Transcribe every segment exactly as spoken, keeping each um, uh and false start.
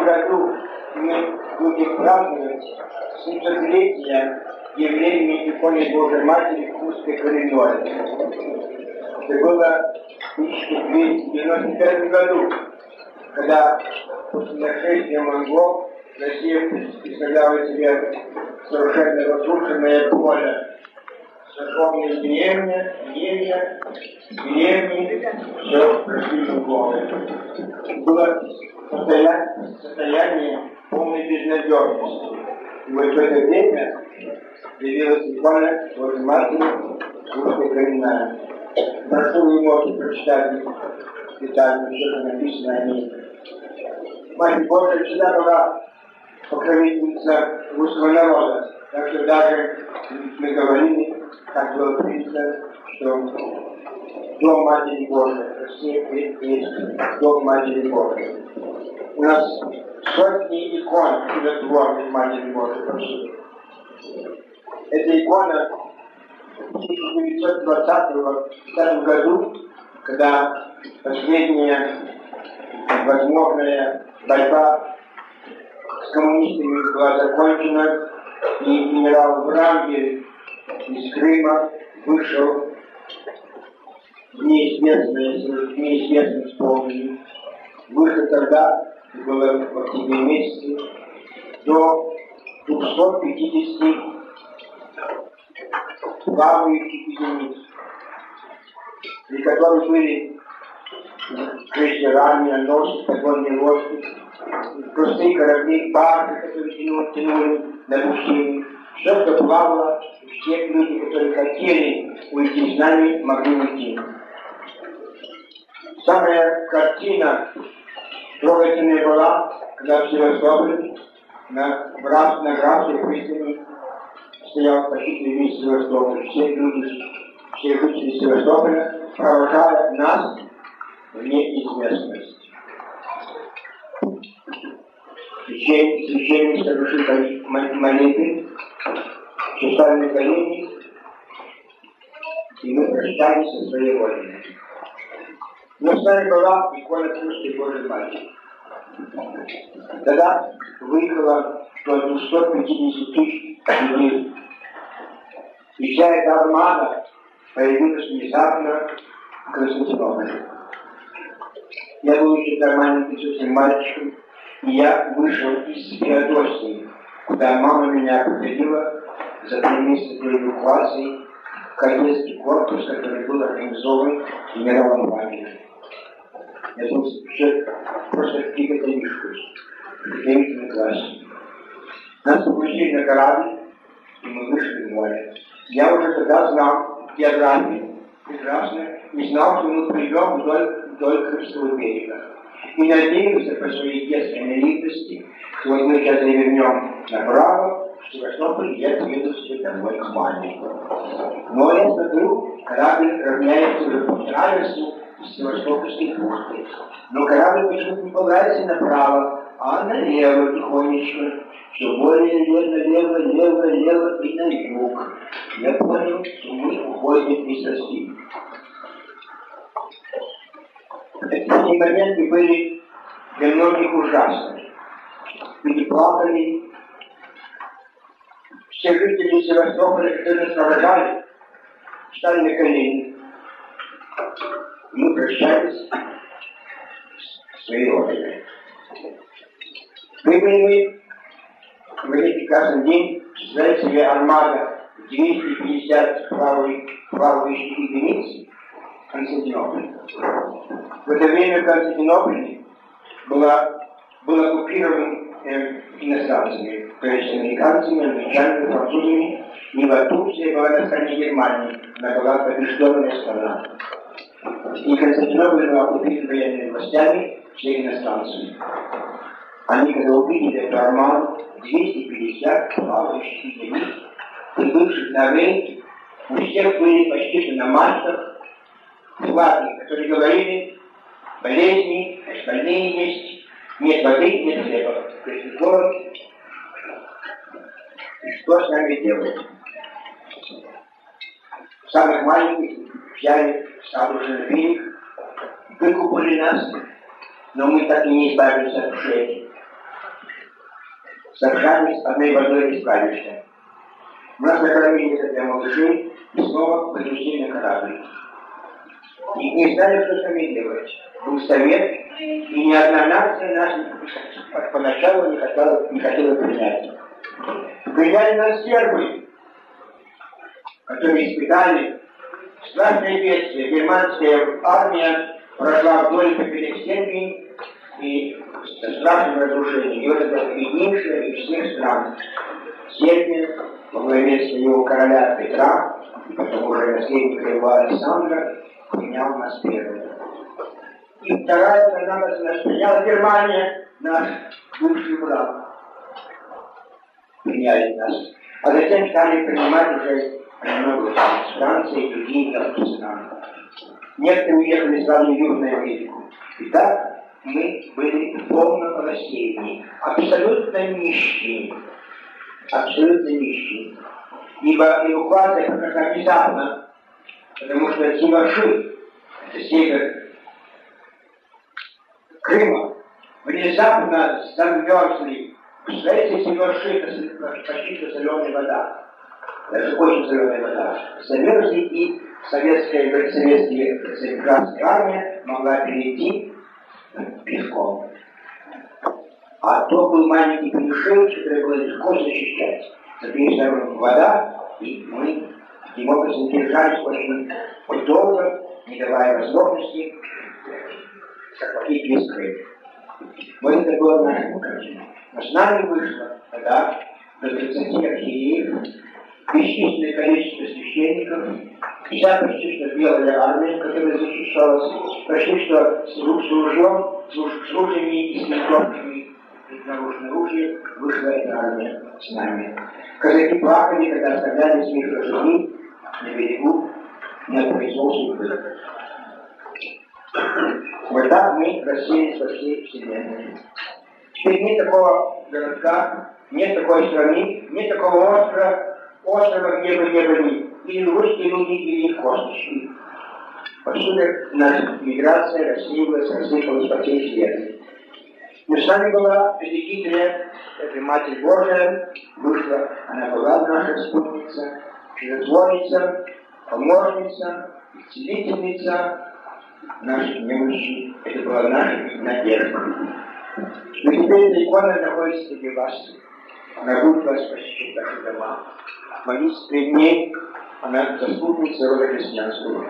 этом году мы будем праздновать семисотлетие явления иконы Божьей Матери в Курской коридоре. Это было в тысяча двести девяносто пятом году, когда после нашествия монгол Россия представляла себе совершенно разрушенное поле. Сожженные деревни, деревья, деревни, все прошли монголы. Было состояние, состояние полной безнадежности. И вот в это время появилась икона Божьей Матери Курской коридоре. Прошу вы можете прочитать детально, все, что написано о ней. Матерь Божия всегда была покровительница русского народа. Так что даже мы говорили, как было принято, что Дом Матери Божией, Россия есть Дом Матери Божией. У нас сотни икон чудотворных Матери Божией. Эта икона в тысяча девятьсот двадцатом году, когда последняя возможная борьба с коммунистами была закончена, и генерал Врангель из Крыма вышел в неизвестное, в неизвестном исполнении. Вышел тогда, было в октябре месяце, до двухсот пятидесяти плавающих единиц, при которых были крейсера, миноносцы, подводные лодки, простые корабли, баржи, которые тянули, тянули на пустыне. Все, что плавало, все люди, которые хотели уйти с нами, могли уйти. Самая картина трогательная была, когда в Севастополе на Граф, на Графской пристани стоял почти весь Севастополь. Все люди, все жители Севастополя провожали нас в неизвестность. Священник совершил молитвы, читали на колени, и мы прощались со своей родиной. Но с нами была икона Курской Божьей Матери. Тогда выехало до двухсот пятидесяти тысяч людей. И вся эта армада появилась внезапно в Константинополе. Я был еще нормальным совсем мальчиком, и я вышел из Феодосии, куда мама меня приходила за три месяца до эвакуации в кадетский корпус, который был организован генералом Врангелем. Я был еще просто в Екатеринбурге, в Екатеринбургском классе. Нас погрузили на корабль, и мы вышли в море. Я уже тогда знал географию прекрасно и знал, что мы придем вдоль, вдоль Крымского берега. И надеемся по своей детской наивности, что вот мы сейчас завернем направо, в Севастополь, и я приеду все домой к маме. Но я смотрю, корабль равняется уже по траверсу из Севастопольской бухты. Но корабль почему-то не поворачивается направо, а налево тихонечко. Все более налево, лево, лево и на юг. Я понял, что мы уходим из России. Эти моменты были для многих ужасны. Люди плакали. Все жители Севастополя, которые нас провожали, встали на колени. Мы прощались с своей родиной. Прибыли мы в один прекрасный день, представляете себе, армада двести пятьдесят плавающих единиц в Константинополе. В это время в Константинополе была, был оккупирован э, иностранцами, то есть американцами, англичанами, французами. И в Турции была на стороне Германии, она была побежденная страна. И Константинополь был оккупирован военными властями, все иностранцами. Они, когда увидели эту армаду, двести пятьдесят плавающих единиц, прибывших на рейд, у всех были почти что на мачтах флаги, которые говорили: болезни, больные есть, нет воды, нет хлеба. То есть город, что с нами делать? Самых маленьких взяли сразу же на берег, выкупали нас, но мы так и не избавились от ушей. сражались одной водой не справишься. У нас на корабле нет для малышей, и снова возвращение на корабль. И не знали, что с нами делать. Был совет, и ни одна нация нас поначалу не хотела, не хотела принять. Приняли нас сербы, которые испытали страшное бедствие. Германская армия прошла вдоль поперек Сербии и со страшным разрушением. И вот это беднейшая из всех стран Сербия во главе своего короля Петра, потом уже наследника его Александра, принял нас первым. И вторая страна нас приняла Германия, наш бывший враг. Приняли нас. А затем стали принимать уже много стран, Франции и другие мелкие страны. Некоторые уехали сразу в Южную Америку. Итак, мы были в полном рассеянии, абсолютно нищие. Абсолютно нищие. Ибо эвакуация произошла внезапно, потому что Тимоши, это север Крыма, внезапно замерзли. Представляете, Тимоши, это почти что соленая вода. Даже очень соленая вода. Замерзли, и советская, советская, советская армия могла перейти пешком. А то был маленький перешеек, который было легко защищать. С обеих сторон вода, и мы таким образом держались очень, очень долго, не давая возможности захватить весь Крым. Вот это было наше поколение. Но с нами вышло тогда до тридцати архиереев, бесчисленное количество священников, вся почти что белая армия, которая защищалась, почти что с ружьем, с ружьями и с винтовками наружное оружие, вышла эта армия с нами. Казаки плакали, когда оставляли своих лошадей на берегу, на производстве выхода. Вот так мы рассеялись во всей вселенной. Теперь нет такого городка, нет такой страны, нет такого острова, острова, где бы не были или русские люди, или космические. Отсюда наша миграция рассеялась, рассыпалась по всей вселенной. Но с нами была Пятикитрия, это Матерь Божия, вышла, она была наша спутница, чудотворица, помощница, целительница, наших немощи. Это была наша надежда. Но теперь эта икона находится среди вас. Она будет вас посещать ваши дома. Молитесь перед ней, она заступница рода христианского.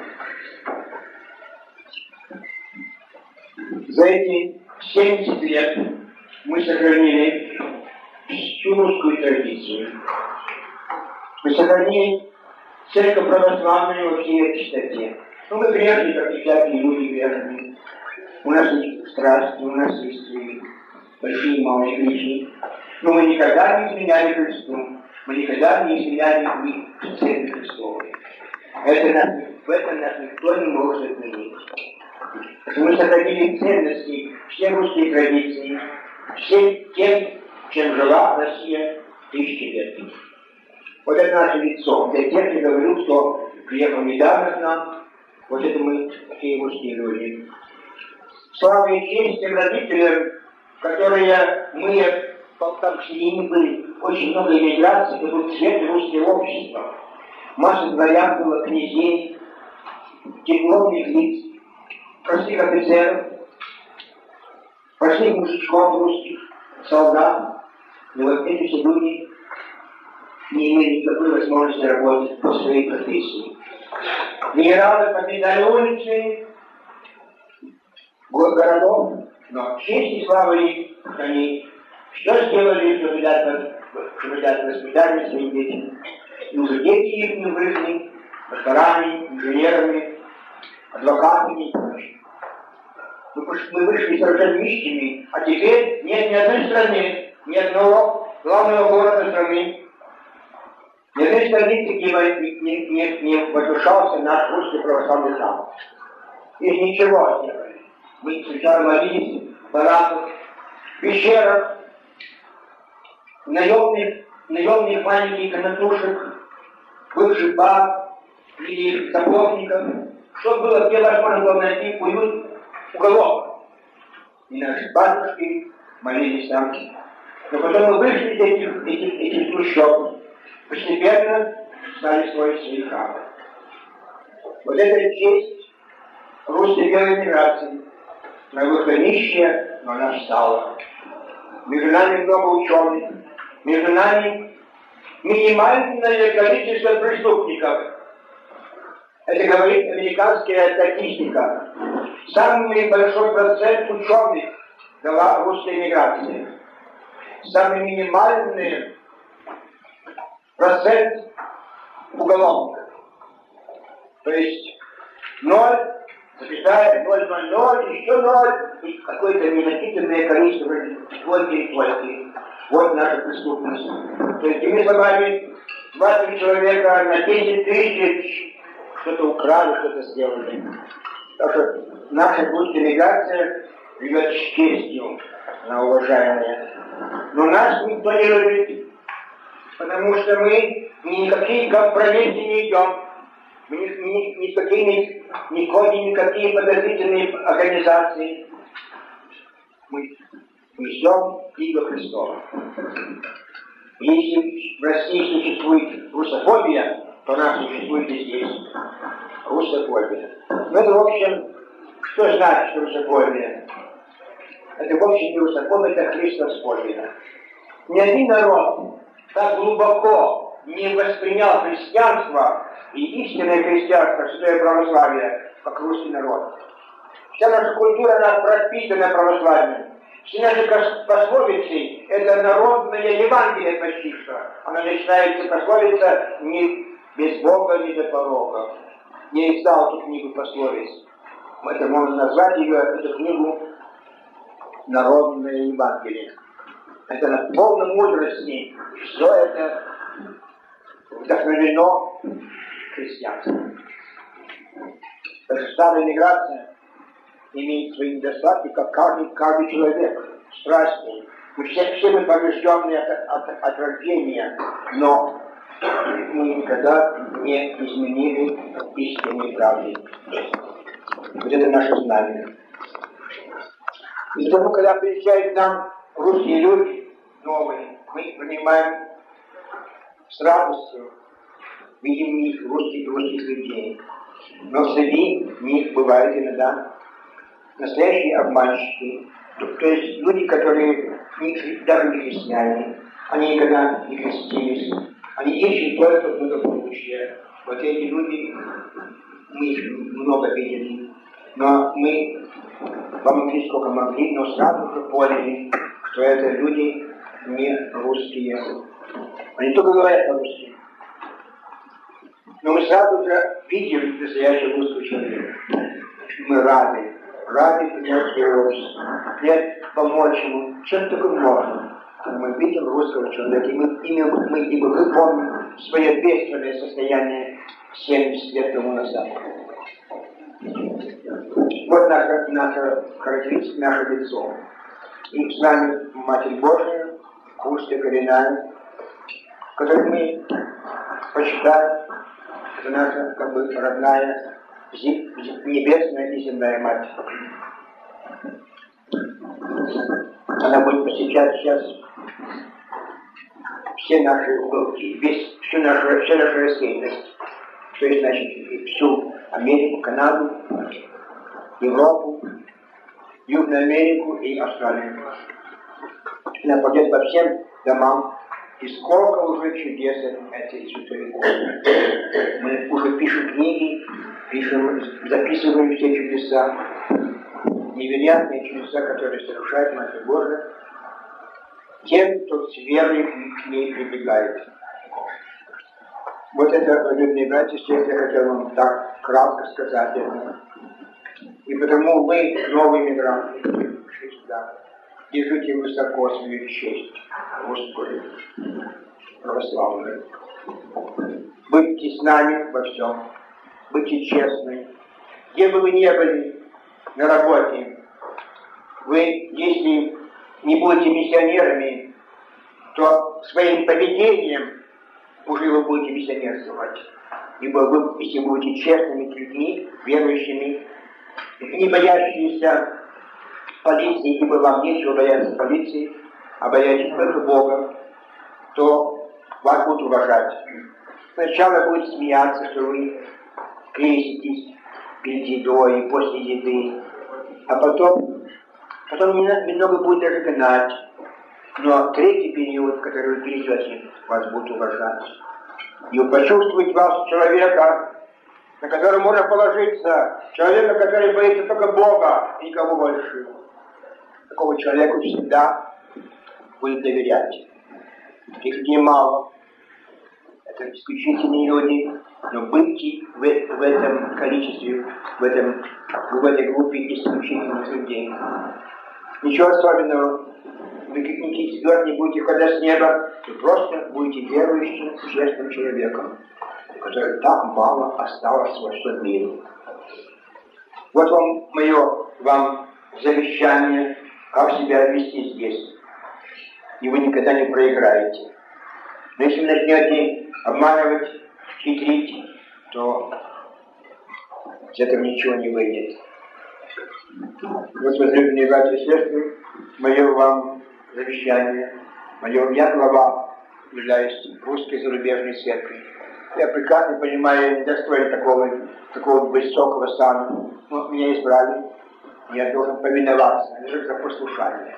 За эти семьдесят лет мы сохранили всю русскую традицию. Мы сохранили церковь православную во всей чистоте. Ну, мы грешны, как и всякие люди грешны. У нас есть страсти, у нас есть большие и малые грехи. Но мы никогда не изменяли Христу. Мы никогда не изменяли Церкви Христовой. Это нас, в этом нас никто не может отменить. Мы сохранили ценности, все русские традиции, всем тем, чем жила Россия тысячи лет. Вот это наше лицо. Для тех, кто говорил, что приехал недавно к нам, вот это мы, такие русские люди. Слава и честь тем родителям, которые мы, там с ними были, очень много эмиграций, это был цвет русского общества. Масса дворян было, князей, дипломных лиц, простых офицеров, простых мужичков русских, солдат. И вот эти все люди не имели никакой возможности работать по своей профессии. Генералы победали улицы, городов, но честь и слава их, они что сделали, чтобы дать воспитание своим детям. И уже дети их не выросли докторами, инженерами, адвокатами и прочим. Мы вышли совершенно нищими, а теперь нет ни одной страны, ни одного главного города страны, ни одной страницы, где не, не, не возвышался наш русский православный храм. Из ничего сделали. Мы сначала молились в бараках, в пещерах, в наемных, наемных маленьких комнатушек, бывших баб или сапожников. Что было, где возможно было найти уют, уголок. И наши батюшки молились там Но потом мы вышли из этих, этих, этих трущоб, постепенно стали строить свои храмы. Вот это честь русской белой миграции. Она была нищая, но она встала. Между нами много ученых, между нами минимальное количество преступников. Это говорит американская статистика. Самый большой процент ученых дала русская миграция. Самый минимальный процент уголовников. То есть ноль, запятая, ноль, ноль, ноль, еще ноль, и какое-то незначительное количество только и только. Вот наша преступность. То есть мы с вами двадцать человека на десять тысяч что-то украли, что-то сделали. Так что наша русская миграция живет с честью, она уважаемая. Но нас никто не любит, потому что мы ни никакие компромиссы не идем. Мы ни, ни, ни с какими, не ходим никакие подозрительные организации. Мы несем иго Христова. Если в России существует русофобия, то у нас существует и здесь русофобия. Ну это, в общем, что значит русофобия? Это, в общем, не русофобия, это христофобия. Ни один народ так глубоко не воспринял христианство и истинное христианство, святое православие, как русский народ. Вся наша культура, она пропитана православием. Все наши пословицы – это народное Евангелие почти что. Оно начинается пословица не без Бога, не до порога. Я издал эту книгу пословиц. Это можно назвать ее, эту книгу, народное Евангелие. Это на полной мудрости. Все это вдохновено христианством. Так что старая миграция имеет свои недостатки, как каждый, каждый человек, страстный. Мы все, все мы поврежденные от, от, от рождения, но мы никогда не изменили истинной правды. Вот это наше знание. И потому, когда приезжают к нам русские люди новые, мы принимаем с радостью, видим в них русских, русских людей. Но среди них бывают иногда настоящие обманщики, то есть люди, которые не, даже не христиане, они никогда не крестились, они ищут только благополучие. Вот эти люди, мы их много видели, но мы помогли сколько могли, но сразу же поняли, что это люди не русские. Они только говорят по-русски. Но мы сразу же видим настоящего русского человека. Мы рады. Рады принять его, нет, помочь ему, чем только можно. Мы видим русского человека, и мы, и мы, мы, и мы помним свое бедственное состояние семьдесят лет тому назад. Вот наша, наша характеристика, наше лицо. И с нами Матерь Божия, русская коренная, которую мы почитаем, это наша как бы родная, небесная и земная Мать. Она будет посещать сейчас все наши уголки, весь, всю нашу, всю нашу рассеянность. То есть, значит, всю Америку, Канаду, Европу, Южную Америку и Австралию. Она пойдет по всем домам. И сколько уже чудес этой святой иконы. Мы уже пишем книги, пишем, записываем все чудеса, невероятные чудеса, которые совершает Матерь Божия, тем, кто с верой к ней прибегает. Вот это, любимые братья, я хотел вам так кратко сказать это. И потому вы, новые мигранты, пришли сюда, держите высоко свою честь, Господи, православную. Будьте с нами во всем, будьте честны. Где бы вы ни были на работе, вы, если не будете миссионерами, то своим поведением уже вы будете миссионерствовать. Ибо вы, если будете честными людьми, верующими, не боящиеся полиции, ибо вам нечего бояться полиции, а бояйтесь только Бога, то вас будут уважать. Сначала будут смеяться, что вы креститесь перед едой, после еды, а потом, потом немного будет даже гнать. Но третий период, который вы перейдете, вас будут уважать. И почувствовать вас человека, на которого можно положиться, человека, который боится только Бога и никого больше. Такого человеку всегда будет доверять. Таких людей мало. Это исключительные люди, но быть в, в этом количестве, в, этом, в этой группе исключительных людей. Ничего особенного. Вы каких-нибудь звезд не будете ходить с неба, вы просто будете верующим, честным человеком, который так мало осталось во всем мире. Вот вам мое вам завещание, как себя вести здесь. И вы никогда не проиграете. Но если вы начнете обманывать, хитрить, то из этого ничего не выйдет. Вот, возлюбленные братья и сестры, мое вам завещание, мое я глава, являюсь русской зарубежной церкви. Я прекрасно понимаю, я не достоин такого, такого высокого сана, но меня избрали, и я должен повиноваться, лишь за послушание.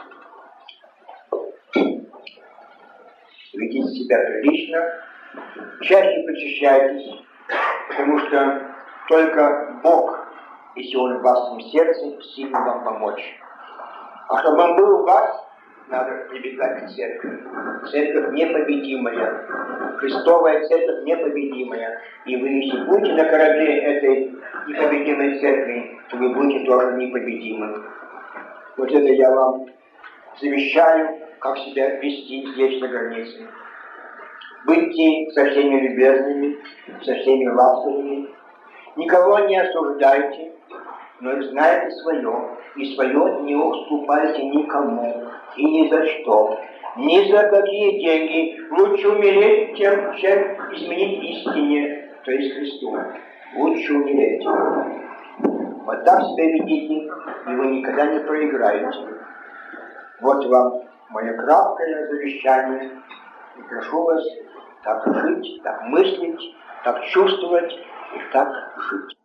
Ведите себя прилично, чаще причащайтесь, потому что только Бог, если Он в вашем сердце, сильно вам помочь. А чтобы Он был у вас, надо прибегать к церкви. Церковь непобедимая. Христовая церковь непобедимая. И вы, если будете на корабле этой непобедимой церкви, то вы будете тоже непобедимы. Вот это я вам завещаю, как себя вести здесь на границе. Будьте со всеми любезными, со всеми ласковыми. Никого не осуждайте, но знайте свое, и свое не уступайте никому, и ни за что, ни за какие деньги. Лучше умереть, чем, чем изменить истине, то есть Христу. Лучше умереть. Вот так себя ведите, и вы никогда не проиграете. Вот вам мое краткое завещание, и прошу вас так жить, так мыслить, так чувствовать и так жить.